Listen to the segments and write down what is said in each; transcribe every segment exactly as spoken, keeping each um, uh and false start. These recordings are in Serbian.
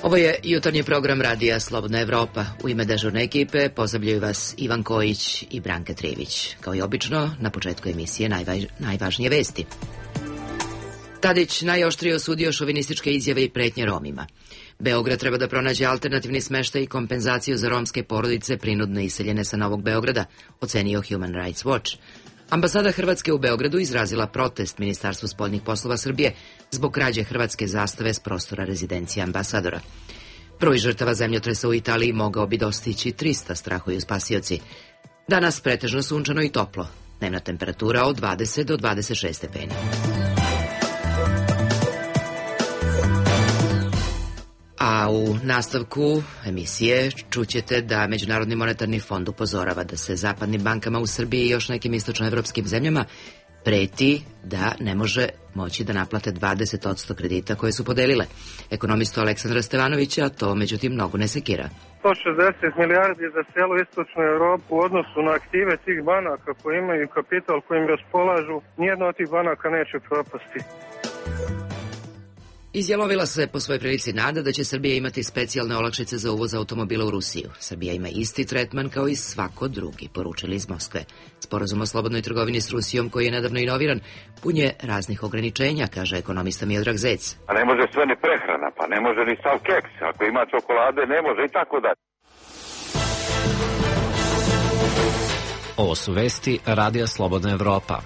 Ovo je jutarnji program radija Slobodna Evropa. U ime dežurne ekipe pozdravljaju vas Ivan Kojić i Branka Trivić. Kao i obično, na početku emisije najvaž, najvažnije vesti. Tadić najoštrije osudio šovinističke izjave i pretnje Romima. Beograd treba da pronađe alternativni smeštaj i kompenzaciju za romske porodice prinudno iseljene sa Novog Beograda, ocenio Human Rights Watch. Ambasada Hrvatske u Beogradu izrazila protest Ministarstvu spoljnih poslova Srbije zbog krađe hrvatske zastave s prostora rezidencije ambasadora. Broj žrtava zemljotresa u Italiji mogao bi dostići trista, strahuju spasioci. Danas pretežno sunčano i toplo. Dnevna temperatura od dvadeset do dvadeset šest stepeni. A u nastavku emisije čućete da Međunarodni monetarni fond upozorava da se zapadnim bankama u Srbiji i još nekim istočnoevropskim zemljama preti da ne može moći da naplate dvadeset posto kredita koje su podelile. Ekonomistu Aleksandra Stevanovića to međutim mnogo ne sekira. sto šezdeset milijardi za celu istočnu Evropu u odnosu na aktive tih banaka koji imaju kapital kojim raspolažu, nijedna od tih banaka neće propasti. Izjalovila se po svojoj prilici nada da će Srbija imati specijalne olakšice za uvoz automobila u Rusiju. Srbija ima isti tretman kao i svako drugi, poručili iz Moskve. Sporazum o slobodnoj trgovini s Rusijom, koji je nedavno inoviran, pun je raznih ograničenja, kaže ekonomista Miodrag Zec. A ne može sve ni prehrana, pa ne može ni sav keks. Ako ima čokolade, ne može i tako dalje. Ovo su vesti Radija Slobodna Evropa.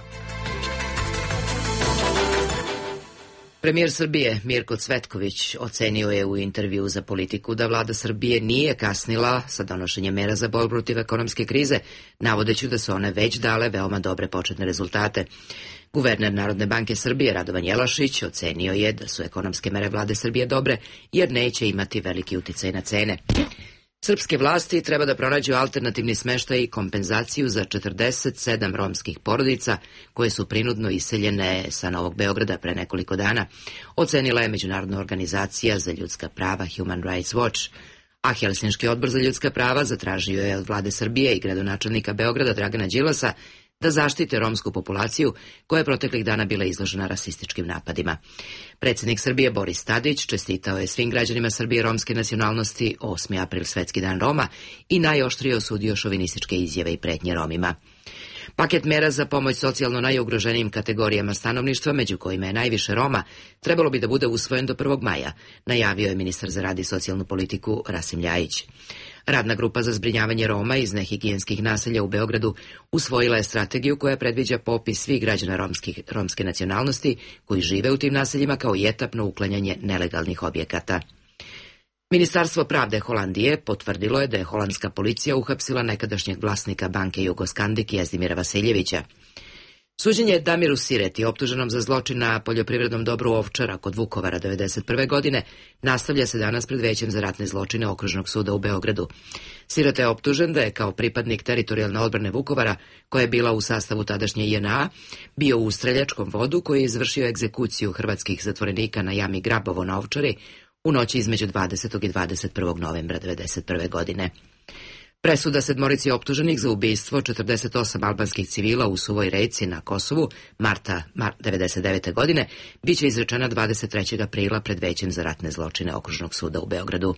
Premijer Srbije Mirko Cvetković ocenio je u intervju za Politiku da vlada Srbije nije kasnila sa donošenjem mera za borbu protiv ekonomske krize, navodeći da su one već dale veoma dobre početne rezultate. Guverner Narodne banke Srbije Radovan Jelašić ocenio je da su ekonomske mere vlade Srbije dobre jer neće imati veliki uticaj na cene. Srpske vlasti treba da pronađu alternativni smeštaj i kompenzaciju za četrdeset sedam romskih porodica koje su prinudno iseljene sa Novog Beograda pre nekoliko dana, ocenila je Međunarodna organizacija za ljudska prava Human Rights Watch. A Helsinški odbor za ljudska prava zatražio je od vlade Srbije i gradonačelnika Beograda Dragana Đilasa da zaštite romsku populaciju koja je proteklih dana bila izložena rasističkim napadima. Predsjednik Srbije Boris Tadić čestitao je svim građanima Srbije romske nacionalnosti osmi april Svetski dan Roma i najoštrije osudio šovinističke izjave i pretnje Romima. Paket mera za pomoć socijalno najugroženijim kategorijama stanovništva, među kojima je najviše Roma, trebalo bi da bude usvojen do prvog maja, najavio je ministar za rad i socijalnu politiku Rasim Ljajić. Radna grupa za zbrinjavanje Roma iz nehigijenskih naselja u Beogradu usvojila je strategiju koja predviđa popis svih građana romskih, romske nacionalnosti koji žive u tim naseljima kao i etapno uklanjanje nelegalnih objekata. Ministarstvo pravde Holandije potvrdilo je da je holandska policija uhapsila nekadašnjeg vlasnika banke Jugoskandik Jezdimira Vasiljevića. Suđenje Damiru Sireti, optuženom za zločin na poljoprivrednom dobru Ovčara kod Vukovara devedeset prve godine, nastavlja se danas pred Većem za ratne zločine Okružnog suda u Beogradu. Sireta je optužen da je kao pripadnik teritorijalne odbrane Vukovara, koja je bila u sastavu tadašnje J N A, bio u streljačkom vodu koji je izvršio egzekuciju hrvatskih zatvorenika na jami Grabovo na Ovčari u noći između dvadesetog i dvadeset prvog novembra devedeset prve godine. Presuda sedmorici optuženih za ubistvo četrdeset osam albanskih civila u Suvoj Reci na Kosovu marta devedeset devete godine biće izrečena dvadeset trećeg aprila pred Većem za ratne zločine Okružnog suda u Beogradu.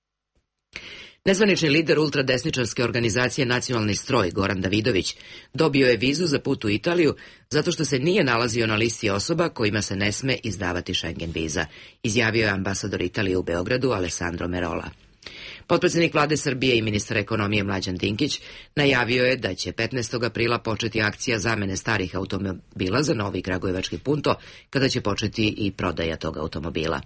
Nezvanični lider ultradesničarske organizacije Nacionalni stroj Goran Davidović dobio je vizu za put u Italiju zato što se nije nalazio na listi osoba kojima se ne sme izdavati Schengen viza, izjavio je ambasador Italije u Beogradu Alessandro Merola. Potpredsjednik vlade Srbije i ministar ekonomije Mlađan Dinkić najavio je da će petnaestog aprila početi akcija zamene starih automobila za novi kragujevački punto, kada će početi i prodaja tog automobila.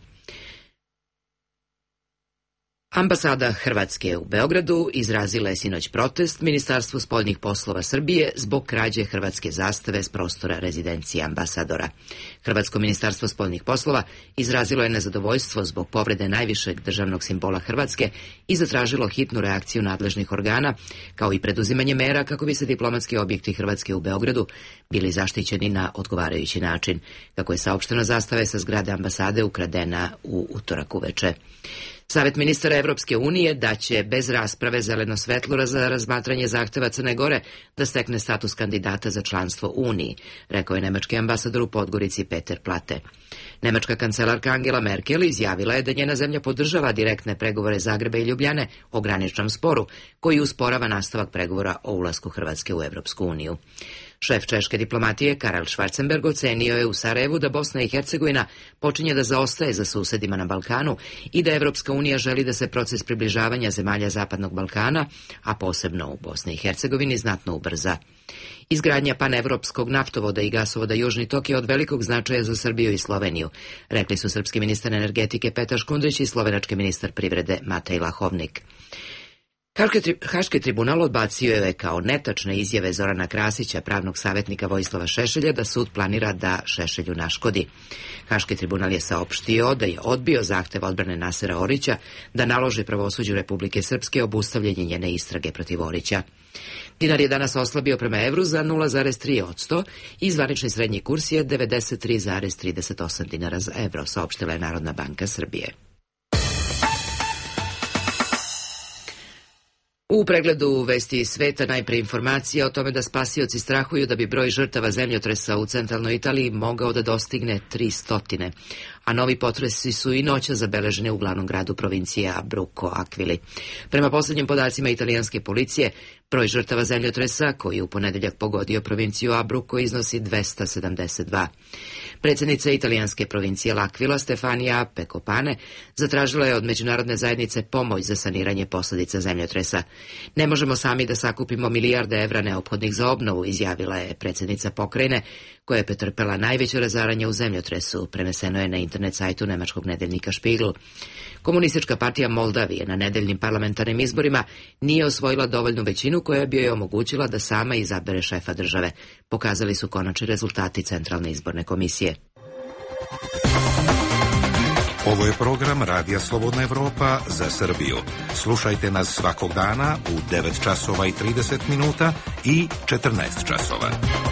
Ambasada Hrvatske u Beogradu izrazila je sinoć protest Ministarstvu spoljnih poslova Srbije zbog krađe hrvatske zastave s prostora rezidencije ambasadora. Hrvatsko ministarstvo spoljnih poslova izrazilo je nezadovoljstvo zbog povrede najvišeg državnog simbola Hrvatske i zatražilo hitnu reakciju nadležnih organa, kao i preduzimanje mera kako bi se diplomatski objekti Hrvatske u Beogradu bili zaštićeni na odgovarajući način. Kako je saopšteno, zastava je sa zgrade ambasade ukradena u utorak uveče. Savet ministara Evropske unije daće bez rasprave zeleno svetlo za razmatranje zahteva Crne Gore da stekne status kandidata za članstvo u Uniji, rekao je nemački ambasador u Podgorici Peter Plate. Nemačka kancelarka Angela Merkel izjavila je da njena zemlja podržava direktne pregovore Zagreba i Ljubljane o graničnom sporu, koji usporava nastavak pregovora o ulasku Hrvatske u Evropsku uniju. Šef češke diplomatije Karel Schwarzenberg ocenio je u Sarajevu da Bosna i Hercegovina počinje da zaostaje za susedima na Balkanu i da Evropska unija želi da se proces približavanja zemalja Zapadnog Balkana, a posebno u Bosni i Hercegovini, znatno ubrza. Izgradnja panevropskog naftovoda i gasovoda Južni tok je od velikog značaja za Srbiju i Sloveniju, rekli su srpski ministar energetike Petar Škundrić i slovenački ministar privrede Matej Lahovnik. Haški tribunal odbacio je kao netačne izjave Zorana Krasića, pravnog savjetnika Vojislava Šešelja, da sud planira da Šešelju naškodi. Haški tribunal je saopštio da je odbio zahtev odbrane Nasera Orića da naloži pravosuđu Republike Srpske obustavljanje njene istrage protiv Orića. Dinar je danas oslabio prema evru za nula zarez tri posto i zvanični srednji kurs je devedeset tri zarez trideset osam dinara za evro, saopštila je Narodna banka Srbije. U pregledu vesti iz sveta najpre informacija o tome da spasioci strahuju da bi broj žrtava zemljotresa u centralnoj Italiji mogao da dostigne tristo, a novi potresi su i noća zabeležene u glavnom gradu provincije Abruzzo Aquili. Prema poslednjim podacima italijanske policije, broj žrtava zemljotresa koji u ponedeljak pogodio provinciju Abruzzo iznosi dvesta sedamdeset dva. Predsjednica italijanske provincije L'Aquila Stefania Pecopane zatražila je od međunarodne zajednice pomoć za saniranje posljedica zemljotresa. Ne možemo sami da sakupimo milijarde evra neophodnih za obnovu, izjavila je predsjednica pokrajine, koja je pretrpela najveće razaranje u zemljotresu, preneseno je na internet sajtu nemačkog nedeljnika Spiegel. Komunistička partija Moldavije na nedeljnim parlamentarnim izborima nije osvojila dovoljnu većinu koja bi joj omogućila da sama izabere šefa države, pokazali su konačni rezultati Centralne izborne komisije. Ovo je program Radija Slobodna Evropa za Srbiju. Slušajte nas svakog dana u devet časova i trideset minuta i četrnaest časova.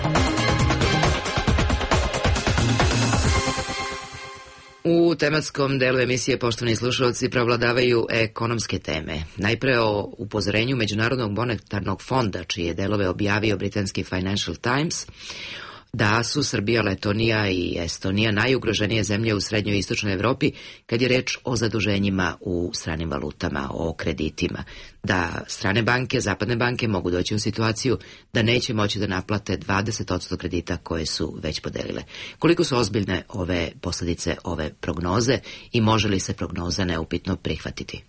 U tematskom delu emisije, poštovani slušalci, prevladavaju ekonomske teme. Najpre o upozorenju Međunarodnog monetarnog fonda, čije delove objavio britanski Financial Times, da su Srbija, Letonija i Estonija najugroženije zemlje u srednjoj i istočnoj Evropi kad je reč o zaduženjima u stranim valutama, o kreditima. Da strane banke, zapadne banke mogu doći u situaciju da neće moći da naplate dvadeset posto kredita koje su već podelile. Koliko su ozbiljne ove posljedice ove prognoze i može li se prognoza neupitno prihvatiti?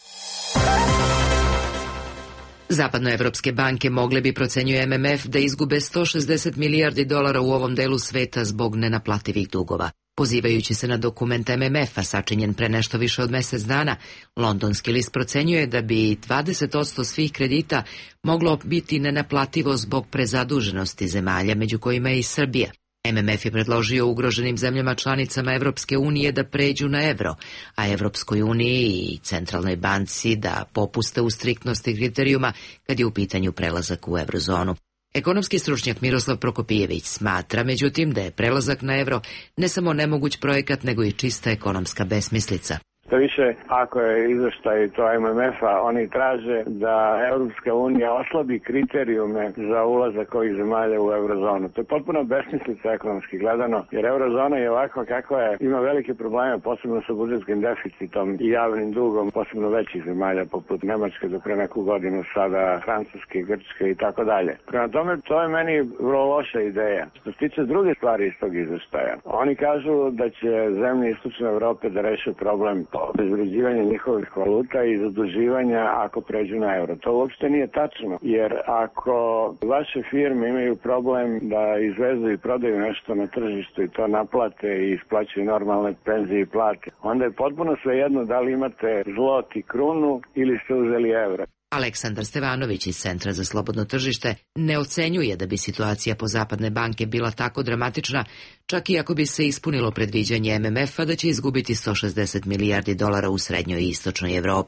Zapadnoevropske banke mogle bi, procenjuje M M F, da izgube sto šezdeset milijardi dolara u ovom delu sveta zbog nenaplativih dugova. Pozivajući se na dokument M M F-a sačinjen pre nešto više od mjesec dana, londonski list procenjuje da bi dvadeset posto svih kredita moglo biti nenaplativo zbog prezaduženosti zemalja, među kojima je i Srbija. M M F je predložio ugroženim zemljama članicama Evropske unije da pređu na evro, a Evropskoj uniji i Centralnoj banci da popuste u striktnosti kriterijuma kad je u pitanju prelazak u eurozonu. Ekonomski stručnjak Miroslav Prokopijević smatra, međutim, da je prelazak na evro ne samo nemoguć projekat, nego i čista ekonomska besmislica. To više, ako je izveštaj to M M F-a, oni traže da Europska unija oslabi kriterijume za ulazak ovih zemalja u eurozonu. To je potpuno besmislica ekonomski gledano, jer eurozona je ovako kako je, ima velike probleme, posebno sa budžetskim deficitom i javnim dugom, posebno većih zemalja poput Nemačke do pre neku godinu, sada Francuske, Grčke i tako dalje. Prema tome, to je meni vrlo loša ideja. Što se tiče druge stvari iz tog izveštaja, oni kažu da će zemlje istočne Evrope da reše problem obezvređivanja njihovih valuta i zaduživanja ako pređu na euro. To uopšte nije tačno, jer ako vaše firme imaju problem da izvezu i prodaju nešto na tržištu i to naplate i isplaćaju normalne penzije i plate, onda je potpuno svejedno da li imate zlot i krunu ili ste uzeli euro. Aleksandar Stevanović iz Centra za slobodno tržište ne ocenjuje da bi situacija po zapadne banke bila tako dramatična, čak i ako bi se ispunilo predviđanje M M F-a da će izgubiti sto šezdeset milijardi dolara u srednjoj i istočnoj Evropi.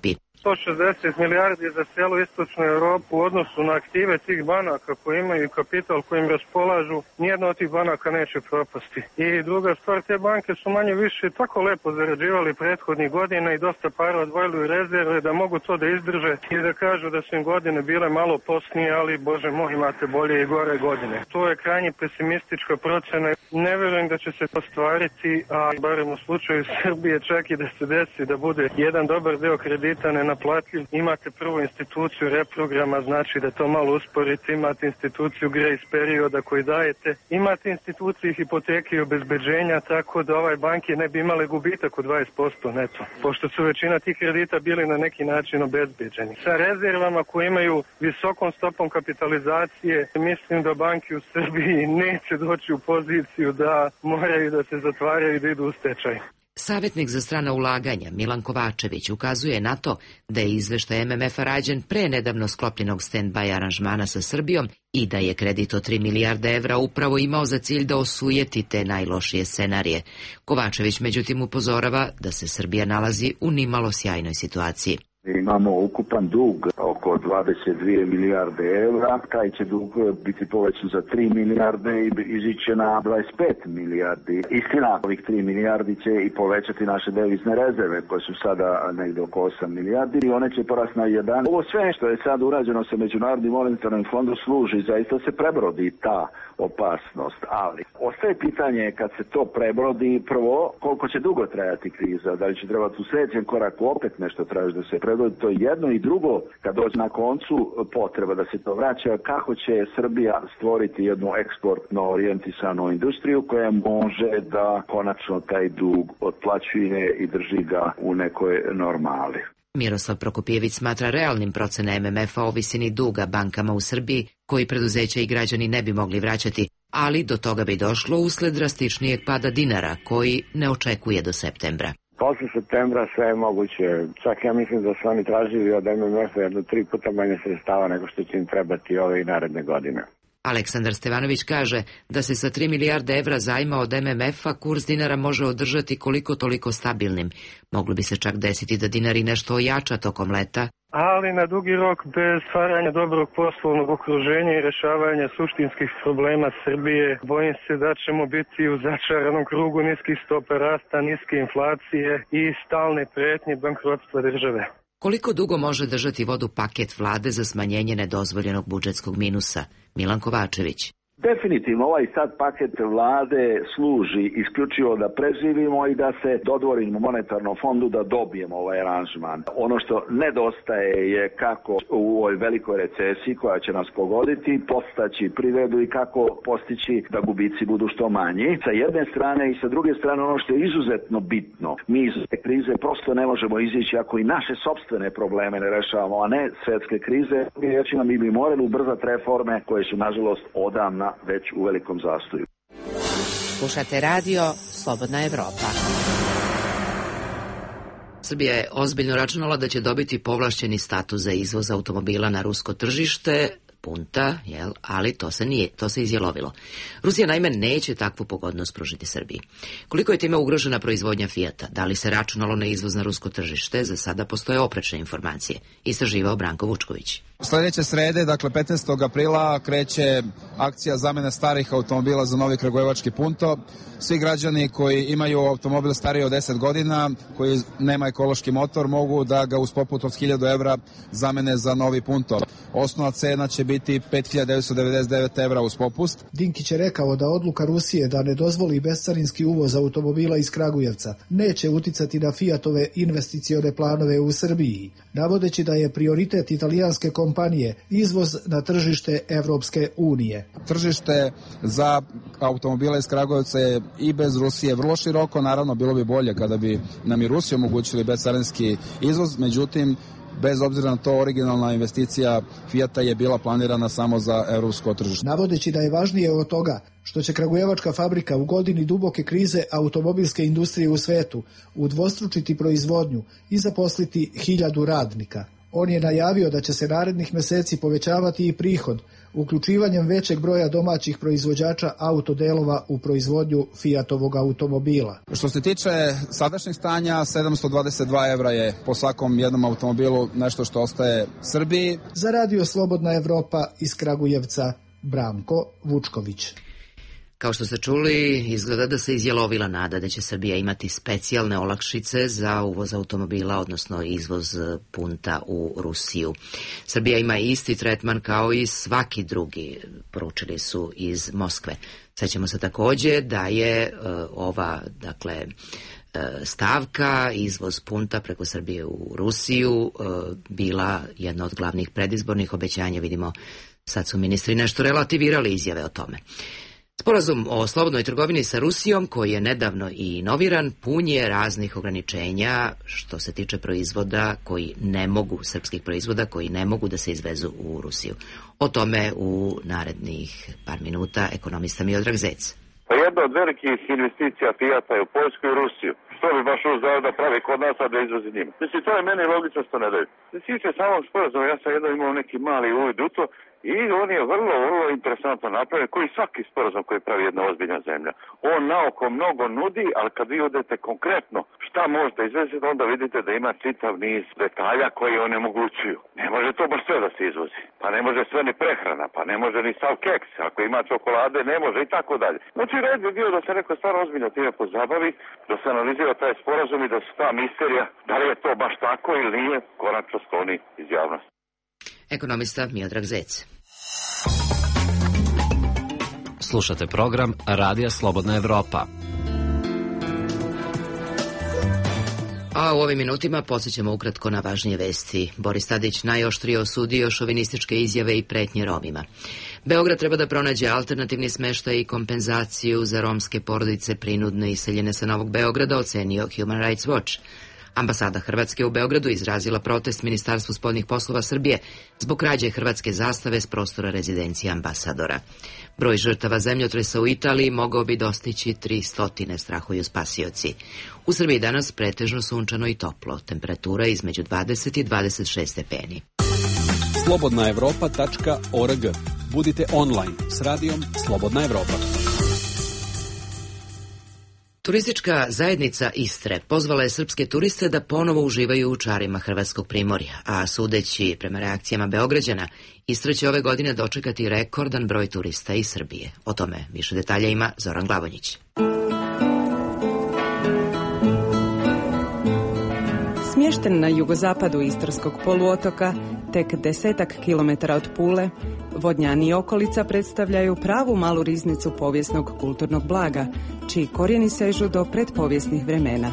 sto šezdeset milijardi za cijelu istočnu Europu u odnosu na aktive tih banaka koji imaju kapital kojim raspolažu, nijedna od tih banaka neće propasti. I druga stvar, te banke su manje više tako lepo zarađivali prethodnih godina i dosta para odvojili u rezerve da mogu to da izdrže i da kažu da su im godine bile malo posnije, ali bože moj, imate bolje i gore godine. To je krajnje pesimistička procena. Ne verujem da će se to stvariti, a barem u slučaju Srbije čak i da se desi da bude jedan dobar deo kredita nenaplatljiv. Imate prvu instituciju reprograma, znači da to malo usporite, imate instituciju grace perioda koji dajete, imate instituciju hipoteke i obezbeđenja, tako da ovaj banke ne bi imale gubitak od dvadeset posto neto, pošto su većina tih kredita bili na neki način obezbeđeni. Sa rezervama koje imaju visokom stopom kapitalizacije, mislim da banke u Srbiji neće doći u poziciju da moraju da se zatvaraju i da idu u stečaj. Savjetnik za strana ulaganja Milan Kovačević ukazuje na to da je izveštaj M M F-a rađen pre nedavno sklopljenog stand-by aranžmana sa Srbijom i da je kredit od tri milijarde evra upravo imao za cilj da osujeti te najlošije scenarije. Kovačević međutim upozorava da se Srbija nalazi u nimalo sjajnoj situaciji. Imamo ukupan dug oko dvadeset dvije milijarde evra, taj će dug biti povećan za tri milijarde i iziće na dvadeset pet milijardi. Istina, ovih tri milijardi će i povećati naše devizne rezerve koje su sada negdje oko osam milijardi i one će porasti na jedan. Ovo sve što je sad urađeno sa Međunarodnim monetarnim fondom služi, zaista se prebrodi ta opasnost, ali ostaje pitanje kad se to prebrodi, prvo koliko će dugo trajati kriza, da li će trebati u sljedećem koraku opet nešto tražiti da se prebrodi, to je jedno, i drugo, kad dođe na koncu potreba da se to vraća, kako će Srbija stvoriti jednu eksportno orijentisanu industriju koja može da konačno taj dug otplaćuje i drži ga u nekoj normali. Miroslav Prokopjević smatra realnim procene M M F-a o visini duga bankama u Srbiji, koji preduzeća i građani ne bi mogli vraćati, ali do toga bi došlo usled drastičnijeg pada dinara, koji ne očekuje do septembra. Posle septembra sve je moguće. Čak ja mislim da su oni tražili od M M F-a jedno tri puta manje sredstava nego što će im trebati ove i naredne godine. Aleksandar Stevanović kaže da se sa tri milijarde evra zajma od M M F-a kurs dinara može održati koliko toliko stabilnim. Moglo bi se čak desiti da dinari nešto ojača tokom leta, ali na dugi rok bez stvaranja dobrog poslovnog okruženja i rešavanja suštinskih problema Srbije, bojim se da ćemo biti u začaranom krugu niskih stopa rasta, niske inflacije i stalne pretnje bankrotstva države. Koliko dugo može držati vodu paket vlade za smanjenje nedozvoljenog budžetskog minusa? Milan Kovačević. Definitivno ovaj sad paket vlade služi isključivo da preživimo i da se dodvorimo monetarnom fondu da dobijemo ovaj aranžman. Ono što nedostaje je kako u ovoj velikoj recesiji koja će nas pogoditi postaći privredu i kako postići da gubici budu što manji. Sa jedne strane i sa druge strane ono što je izuzetno bitno. Mi iz te krize prosto ne možemo izići ako i naše sopstvene probleme ne rešavamo, a ne svetske krize. Mi bi morali ubrzati reforme koje su nažalost odavna već u velikom zastoju. Slušate radio Slobodna Evropa. Srbija je ozbiljno računala da će dobiti povlašćeni status za izvoz automobila na rusko tržište, punta, jel, ali to se nije, to se izjelovilo. Rusija naime neće takvu pogodnost pružiti Srbiji. Koliko je time ugrožena proizvodnja Fijata? Da li se računalo na izvoz na rusko tržište? Za sada postoje oprečne informacije. Istraživao Branko Vučković. Sljedeće srede, dakle petnaestog aprila, kreće akcija zamene starih automobila za novi kragujevački punto. Svi građani koji imaju automobil stariji od deset godina, koji nema ekološki motor, mogu da ga uz poput od hiljadu evra zamene za novi punto. Osnovna cena će biti pet hiljada devetsto devedeset devet evra uz popust. Dinkić je rekao da odluka Rusije da ne dozvoli bescarinski uvoz automobila iz Kragujevca neće uticati na Fiatove investicione planove u Srbiji, navodeći da je prioritet italijanske kompanije izvoz na tržište Evropske unije. Tržište za automobile iz Kragujevca je i bez Rusije vrlo široko, naravno bilo bi bolje kada bi nam i Rusiji omogućili bescarinski izvoz, međutim bez obzira na to, originalna investicija Fijata je bila planirana samo za evropsko tržište. Navodeći da je važnije od toga što će kragujevačka fabrika u godini duboke krize automobilske industrije u svetu udvostručiti proizvodnju i zaposliti hiljadu radnika. On je najavio da će se narednih meseci povećavati i prihod, uključivanjem većeg broja domaćih proizvođača autodelova u proizvodnju Fiatovog automobila. Što se tiče sadašnjeg stanja, sedamsto dvadeset dva evra je po svakom jednom automobilu nešto što ostaje Srbiji. Za Radio Slobodna Evropa iz Kragujevca, Branko Vučković. Kao što ste čuli, izgleda da se izjelovila nada da će Srbija imati specijalne olakšice za uvoz automobila, odnosno izvoz punta u Rusiju. Srbija ima isti tretman kao i svaki drugi, poručili su iz Moskve. Sećamo se takođe da je uh, ova, dakle, uh, stavka, izvoz punta preko Srbije u Rusiju, uh, bila jedna od glavnih predizbornih obećanja. Vidimo, sad su ministri nešto relativirali izjave o tome. Sporazum o slobodnoj trgovini sa Rusijom, koji je nedavno i inoviran, pun je raznih ograničenja što se tiče proizvoda koji ne mogu, srpskih proizvoda koji ne mogu da se izvezu u Rusiju. O tome u narednih par minuta ekonomista Miodrag Zec. Pa jedna od velikih investicija Fijata je u Poljsku i Rusiju. Što bi baš uzeo da pravi kod nas, a da izvozi njima? Mislim, to je meni logično što ne daju. Se tiče samog sporazuma, ja sam jedno imao neki mali uvid u to, i on je vrlo, vrlo interesantno napravljen, koji svaki sporazum koji pravi jedna ozbiljna zemlja. On naoko mnogo nudi, ali kad vi odete konkretno šta možete izveziti, onda vidite da ima čitav niz detalja koji onemogućuju. Ne može to baš sve da se izvozi. Pa ne može sve ni prehrana, pa ne može ni sav keks. Ako ima čokolade, ne može i tako dalje. Znači, red bi bio da se neko stvarno ozbiljno time pozabavi, da se analizira taj sporazum i da se ta misterija, da li je to baš tako ili nije, konačno skloni iz javnosti. Ekonomista Miodrag Zec. Slušate program Radija Slobodna Evropa. A u ovim minutima podsjećamo ukratko na važnije vesti. Boris Tadić najoštrije osudio šovinističke izjave i pretnje Romima. Beograd treba da pronađe alternativni smeštaj i kompenzaciju za romske porodice prinudne iseljene sa Novog Beograda, ocenio Human Rights Watch. Ambasada Hrvatske u Beogradu izrazila protest Ministarstvu spoljnih poslova Srbije zbog krađe hrvatske zastave s prostora rezidencije ambasadora. Broj žrtava zemljotresa u Italiji mogao bi dostići tristo, strahuju spasioci. U Srbiji danas pretežno sunčano i toplo, temperatura između dvadeset i dvadeset šest stepeni. slobodna evropa tačka org. Budite online s radijom Slobodna Evropa. Turistička zajednica Istre pozvala je srpske turiste da ponovo uživaju u čarima hrvatskog primorja, a sudeći prema reakcijama Beograđana, Istra će ove godine dočekati rekordan broj turista iz Srbije. O tome više detalja ima Zoran Glavonjić. Smješten na jugozapadu Istarskog poluotoka, tek desetak kilometara od Pule, Vodnjani i okolica predstavljaju pravu malu riznicu povijesnog kulturnog blaga, čiji korijeni sežu do predpovijesnih vremena.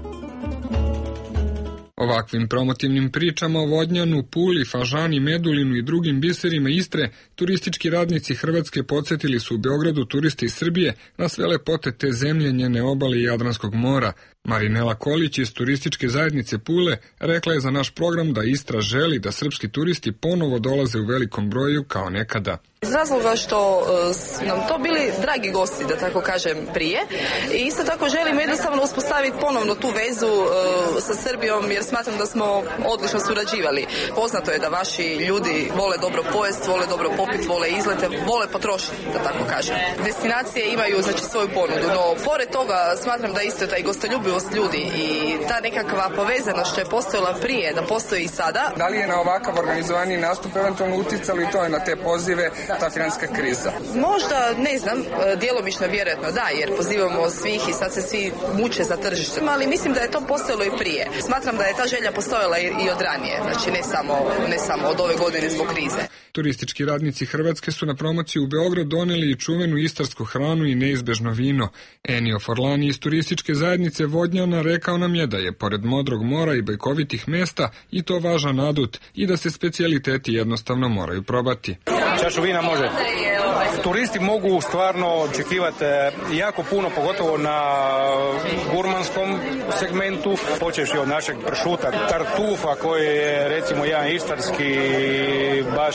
Ovakvim promotivnim pričama o Vodnjanu, Puli, Fažani, Medulinu i drugim biserima Istre, turistički radnici Hrvatske podsjetili su u Beogradu turiste iz Srbije na sve lepote te zemlje, njene obale i Jadranskog mora. Marinela Kolić iz turističke zajednice Pule rekla je za naš program da Istra želi da srpski turisti ponovo dolaze u velikom broju kao nekada. Iz razloga što su nam to bili dragi gosti, da tako kažem, prije. I isto tako želimo jednostavno uspostaviti ponovno tu vezu uh, sa Srbijom, jer smatram da smo odlično surađivali. Poznato je da vaši ljudi vole dobro pojest, vole dobro popit, vole izlete, vole potrošiti, da tako kažem. Destinacije imaju, znači, svoju ponudu, no pored toga smatram da isto taj gostoljubivost ljudi i ta nekakva povezanost što je postojala prije, da postoji i sada. Da li je na ovakav organizovani nastup eventualno uticali to je na te pozive, ta financijska kriza? Možda, ne znam, djelomično vjerojatno da, jer pozivamo svih i sad se svi muče za tržištem, ali mislim da je to postojalo i prije. Smatram da je ta želja postojala i od ranije, znači ne samo, ne samo od ove godine zbog krize. Turistički radnici Hrvatske su na promociju u Beograd doneli i čuvenu istarsku hranu i neizbežno vino. Enio Forlani iz turističke zajednice Vodnjana rekao nam je da je pored modrog mora i bajkovitih mesta i to važan adut i da se specijaliteti jednostavno moraju probati. Čašu vina može? Turisti mogu stvarno očekivati jako puno, pogotovo na gurmanskom segmentu, počevši od našeg pršuta, tartufa koji je recimo jedan istarski baš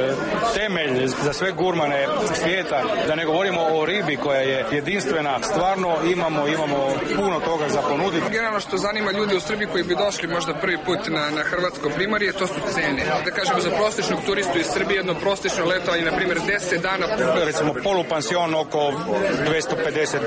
temelj za sve gurmane svijeta, da ne govorimo o ribi koja je jedinstvena, stvarno imamo, imamo puno toga za ponuditi. Generalno što zanima ljudi u Srbiji koji bi došli možda prvi put na, na hrvatsko primorje, to su cene. Da kažemo za prosječnog turistu iz Srbije jedno prosječno letovanje, na primjer deset dana. Recimo polupansion oko dvjesto pedeset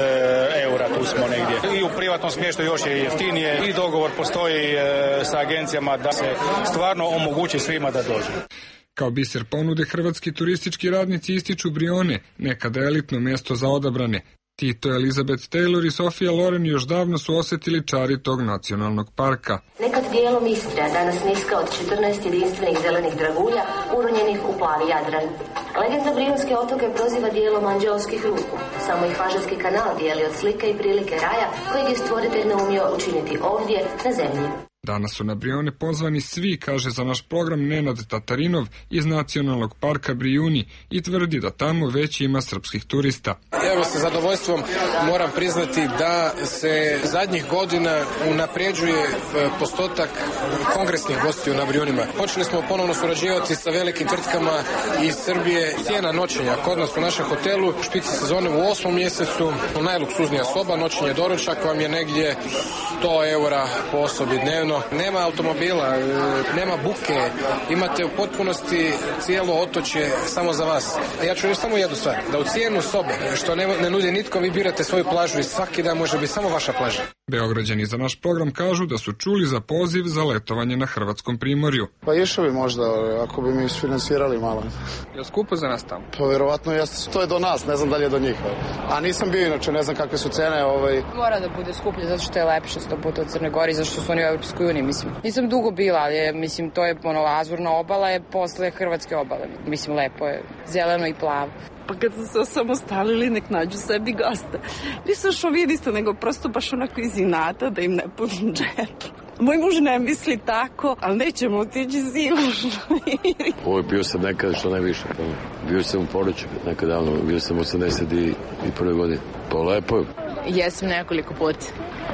eura, tu smo negdje. I u privatnom smještaju još je jeftinije i dogovor postoji sa agencijama da se stvarno omogući svima da dođu. Kao biser ponude, hrvatski turistički radnici ističu Brione, nekada elitno mjesto za odabrane. Tito, Elizabeth Taylor i Sofia Loren još davno su osjetili čari tog nacionalnog parka. Nekad dijelom Istre, a danas niska od četrnaest jedinstvenih zelenih dragulja, uronjenih u plavi Jadran. Legenda Brijunske otoke proziva dijelom anđeoskih ruku. Samo ih Fažanski kanal dijeli od slike i prilike raja, kojeg je stvoritelj naumio učiniti ovdje, na zemlji. Danas su na Brione pozvani svi, kaže za naš program Nenad Tatarinov iz Nacionalnog parka Brijuni i tvrdi da tamo već ima srpskih turista. Evo, sa zadovoljstvom moram priznati da se zadnjih godina unapređuje postotak kongresnih gostiju na Brijunima. Počeli smo ponovno surađivati sa velikim tvrtkama iz Srbije. Cijena noćenja kod nas u našem hotelu, špici sezone u osmom mjesecu, najluksuznija soba, noćenje doručak vam je negdje sto eura po osobi dnevno. Nema automobila, nema buke, imate u potpunosti cijelo otočje samo za vas. A ja ću reći samo jednu stvar, da u cijenu sobe, što ne, ne nudi nitko, vi birate svoju plažu i svaki dan može biti samo vaša plaža. Beograđani za naš program kažu da su čuli za poziv za letovanje na hrvatskom primorju. Pa išao bi možda, ako bi mi isfinansirali malo. Je li skupo za nas tamo? Pa vjerovatno jeste, to je do nas, ne znam da li je do njih. A nisam bio inače, ne znam kakve su cene. Ovaj... Mora da bude skuplje, zato što je lepše sto puta od Crne Gore, zato što su oni u Europskoj uniji, mislim. Nisam dugo bila, ali je, mislim, to je ono, Azurna obala je posle hrvatske obale. Mislim, lepo je, zeleno i plavo. Pa kad su se osamostalili, nek nađu sebi gosta. Nisu šovinisti, nego prosto baš onako iz inata da im ne puni džep. Moj muž ne misli tako, ali nećemo otići sigurno. Ovo je bio sam nekad što najviše. Bio sam u Poruču nekad davno, bio sam osamdeset prve godine. Pa lepo je. Jesam nekoliko puta.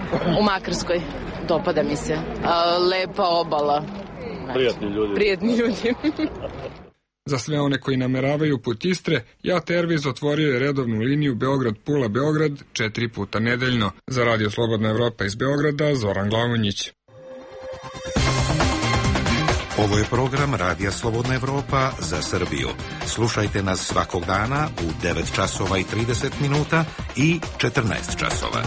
U Makarskoj. Dopada mi se. A, lepa obala. Prijatni ljudi. Prijatni ljudi. Za sve one koji nameravaju put Istre, Jat Airways otvorio je redovnu liniju Beograd-Pula-Beograd četiri puta nedeljno. Za Radio Slobodna Evropa iz Beograda, Zoran Glavonjić. Ovo je program Radija Slobodna Evropa za Srbiju. Slušajte nas svakog dana u devet časova i trideset minuta i četrnaest časova.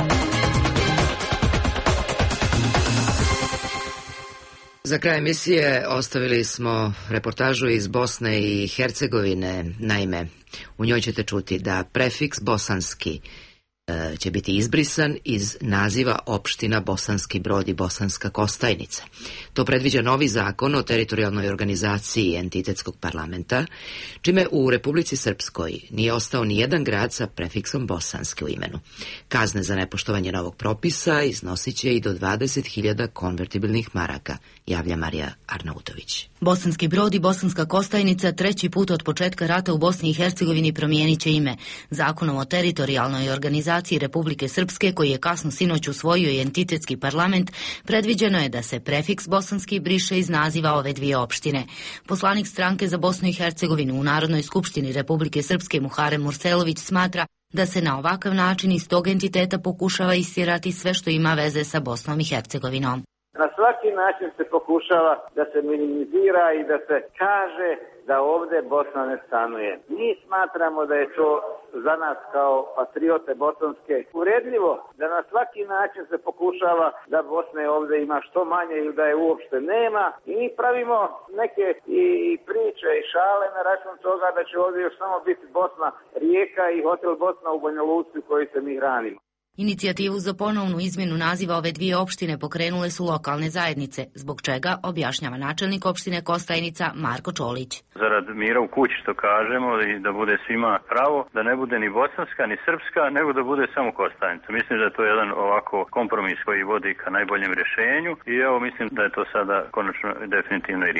Za kraj emisije ostavili smo reportažu iz Bosne i Hercegovine. Naime, u njoj ćete čuti da prefiks bosanski e, će biti izbrisan iz naziva opština Bosanski Brod i Bosanska Kostajnica. To predviđa novi zakon o teritorijalnoj organizaciji entitetskog parlamenta, čime u Republici Srpskoj nije ostao ni jedan grad sa prefiksom bosanski u imenu. Kazne za nepoštovanje novog propisa iznosit će i do dvadeset hiljada konvertibilnih maraka, javlja Marija Arnautović. Bosanski Brod i Bosanska Kostajnica treći put od početka rata u Bosni i Hercegovini promijenit će ime. Zakonom o teritorijalnoj organizaciji Republike Srpske, koji je kasno sinoć usvojio i entitetski parlament, predviđeno je da se prefiks bosanski briše iz naziva ove dvije opštine. Poslanik stranke za Bosnu i Hercegovinu u Narodnoj skupštini Republike Srpske Muharem Murselović smatra da se na ovakav način iz tog entiteta pokušava istjerati sve što ima veze sa Bosnom i Hercegovinom. Na svaki način se pokušava da se minimizira i da se kaže da ovdje Bosna ne stanuje. Mi smatramo da je to za nas kao patriote bosanske uredljivo, da na svaki način se pokušava da Bosne ovdje ima što manje ili da je uopšte nema. I mi pravimo neke i priče i šale na račun toga da će ovdje još samo biti Bosna Rijeka i hotel Bosna u Banja Luci u kojoj se mi hranimo. Inicijativu za ponovnu izmjenu naziva ove dvije opštine pokrenule su lokalne zajednice, zbog čega objašnjava načelnik opštine Kostajnica Marko Čolić. Zarad mira u kući, što kažemo, i da bude svima pravo, da ne bude ni bosanska ni srpska, nego da bude samo Kostajnica. Mislim da je to jedan ovako kompromis koji vodi ka najboljem rješenju i evo mislim da je to sada konačno definitivno i riješeno.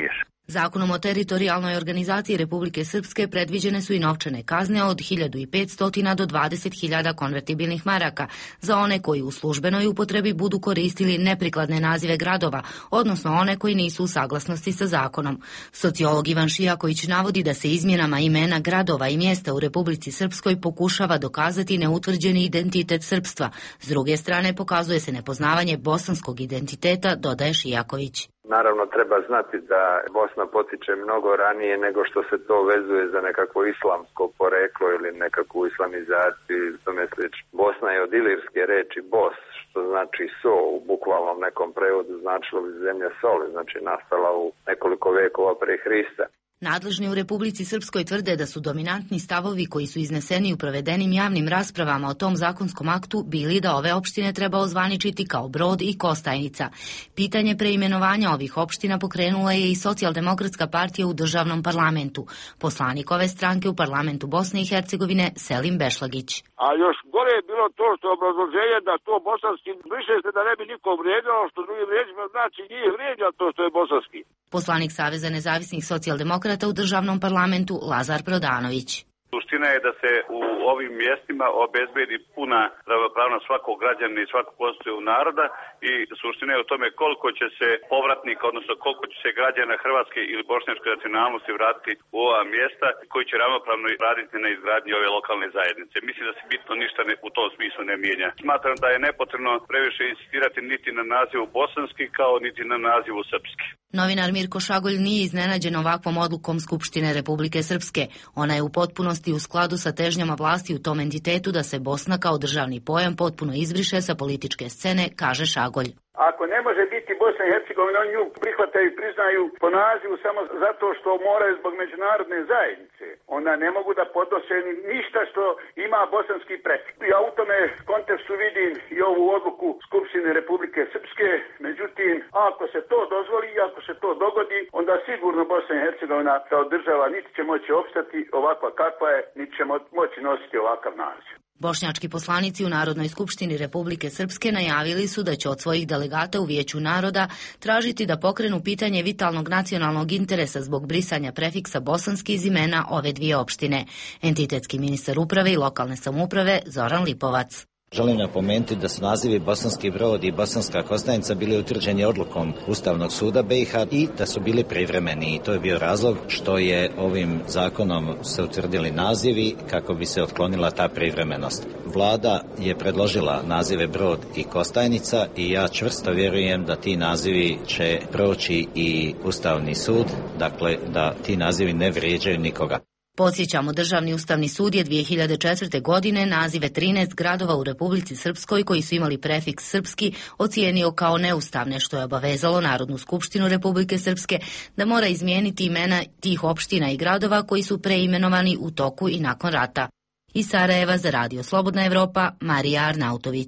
Zakonom o teritorijalnoj organizaciji Republike Srpske predviđene su i novčane kazne od hiljadu petsto do dvadeset hiljada konvertibilnih maraka za one koji u službenoj upotrebi budu koristili neprikladne nazive gradova, odnosno one koji nisu u saglasnosti sa zakonom. Sociolog Ivan Šijaković navodi da se izmjenama imena gradova i mjesta u Republici Srpskoj pokušava dokazati neutvrđeni identitet srpstva. S druge strane pokazuje se nepoznavanje bosanskog identiteta, dodaje Šijaković. Naravno, treba znati da Bosna potiče mnogo ranije nego što se to vezuje za nekako islamsko poreklo ili nekakvu islamizaciju i tome slično. Bosna je od ilirske reči bos, što znači so, u bukvalnom nekom prevodu značilo bi zemlja soli, znači nastala u nekoliko vekova pre Hrista. Nadležni u Republici Srpskoj tvrde da su dominantni stavovi koji su izneseni u provedenim javnim raspravama o tom zakonskom aktu bili da ove opštine treba ozvaničiti kao Brod i Kostajnica. Pitanje preimenovanja ovih opština pokrenula je i Socijaldemokratska partija u državnom parlamentu. Poslanik ove stranke u parlamentu Bosne i Hercegovine Selim Bešlagić. A još gore je bilo to što obrazloženje da to bosanski briše se da ne bi niko vrijeđao, što drugim riječima znači nije vrijeđa to što je bosanski. Poslanik Saveza nezavisnih socijaldemokrata u državnom parlamentu Lazar Prodanović. Suština je da se u ovim mjestima obezbedi puna ravnopravnost svakog građanina i svakog konstitutivnog naroda i suština je u tome koliko će se povratnika, odnosno koliko će se građana hrvatske ili bošnjačke nacionalnosti vratiti u ova mjesta koji će ravnopravno raditi na izgradnji ove lokalne zajednice. Mislim da se bitno ništa ne, u tom smislu ne mijenja. Smatram da je nepotrebno previše insistirati niti na nazivu bosanski kao niti na nazivu srpski. Novinar Mirko Šagolj nije iznenađen ovakvom odlukom Skupštine Republike Srpske. Ona je u potpunosti u skladu sa težnjama vlasti u tom entitetu da se Bosna kao državni pojam potpuno izbriše sa političke scene, kaže Šagolj. Ako ne može biti Bosna i Hercegovina, oni nju prihvataju i priznaju po nazivu samo zato što moraju zbog međunarodne zajednice. Onda ne mogu da podnose ništa što ima bosanski prefiks. Ja u tome kontekstu vidim i ovu odluku Skupštine Republike Srpske. Međutim, ako se to dozvoli i ako se to dogodi, onda sigurno Bosna i Hercegovina kao država niti će moći opstati ovakva kakva je, niti će moći nositi ovakav naziv. Bošnjački poslanici u Narodnoj skupštini Republike Srpske najavili su da će od svojih delegata u Vijeću naroda tražiti da pokrenu pitanje vitalnog nacionalnog interesa zbog brisanja prefiksa bosanski iz imena ove dvije opštine. Entitetski ministar uprave i lokalne samouprave Zoran Lipovac. Želim napomenuti da su nazivi Bosanski Brod i Bosanska Kostajnica bili utvrđeni odlukom Ustavnog suda B i H i da su bili privremeni. I to je bio razlog što je ovim zakonom se utvrdili nazivi kako bi se otklonila ta privremenost. Vlada je predložila nazive Brod i Kostajnica i ja čvrsto vjerujem da ti nazivi će proći i Ustavni sud, dakle da ti nazivi ne vrijeđaju nikoga. Podsjećamo, Državni ustavni sud je dvije hiljade četvrte. godine nazive trinaest gradova u Republici Srpskoj koji su imali prefiks srpski ocijenio kao neustavne, što je obavezalo Narodnu skupštinu Republike Srpske da mora izmijeniti imena tih opština i gradova koji su preimenovani u toku i nakon rata. Iz Sarajeva za Radio Slobodna Evropa, Marija Arnautović.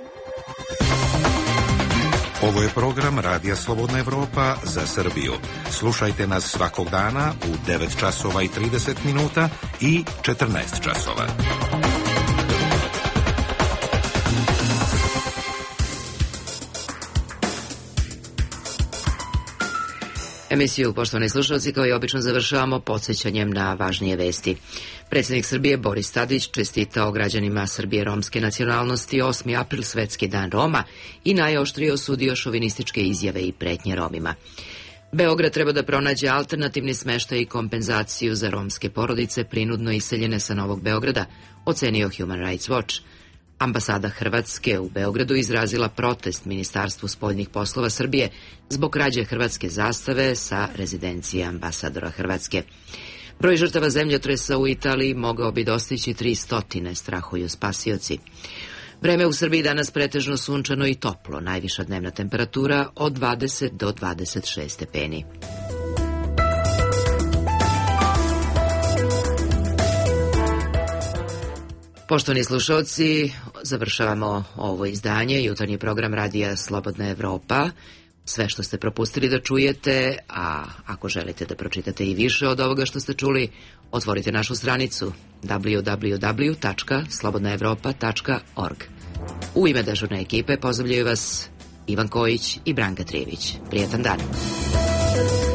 Ovo je program Radija Slobodna Evropa za Srbiju. Slušajte nas svakog dana u devet časova i trideset minuta i četrnaest časova. Emisiju, poštovani slušalci, kao i obično završavamo podsjećanjem na važnije vesti. Predsjednik Srbije Boris Tadić čestitao građanima Srbije romske nacionalnosti osmi april Svetski dan Roma i najoštrije osudio šovinističke izjave i pretnje Romima. Beograd treba da pronađe alternativni smeštaj i kompenzaciju za romske porodice prinudno iseljene sa Novog Beograda, ocenio Human Rights Watch. Ambasada Hrvatske u Beogradu izrazila protest Ministarstvu spoljnih poslova Srbije zbog krađe hrvatske zastave sa rezidencije ambasadora Hrvatske. Broj žrtava zemljotresa u Italiji mogao bi dostići tristo, strahuju spasioci. Vreme u Srbiji danas pretežno sunčano i toplo, najviša dnevna temperatura od dvadeset do dvadeset šest stepeni. Poštovani slušalci, završavamo ovo izdanje, jutarnji program Radija Slobodna Evropa. Sve što ste propustili da čujete, a ako želite da pročitate i više od ovoga što ste čuli, otvorite našu stranicu w w w tačka slobodna evropa tačka org. U ime dežurne ekipe pozdravljaju vas Ivan Kojić i Branka Trijević. Prijetan dan.